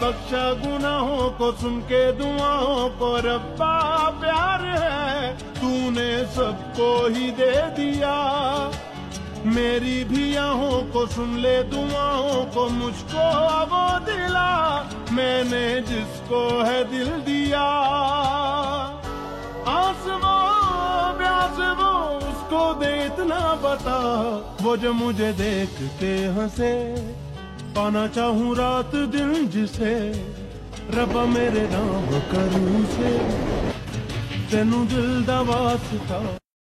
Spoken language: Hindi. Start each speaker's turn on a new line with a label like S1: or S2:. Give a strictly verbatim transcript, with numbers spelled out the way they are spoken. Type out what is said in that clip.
S1: बख्शा गुनाहों को, सुन के दुआओं को। रब्बा प्यार है तूने सबको ही दे दिया, मेरी भी आहों को सुन ले दुआओं को। मुझको वो दिला मैंने जिसको है दिल दिया, आस वो प्यास वो उसको दे इतना बता, वो जो मुझे देखते हंसे। पाना चाहूं रात दिन जिसे, रब्बा मेरे नाम करूं से, तेनू दिल दा वास्ता।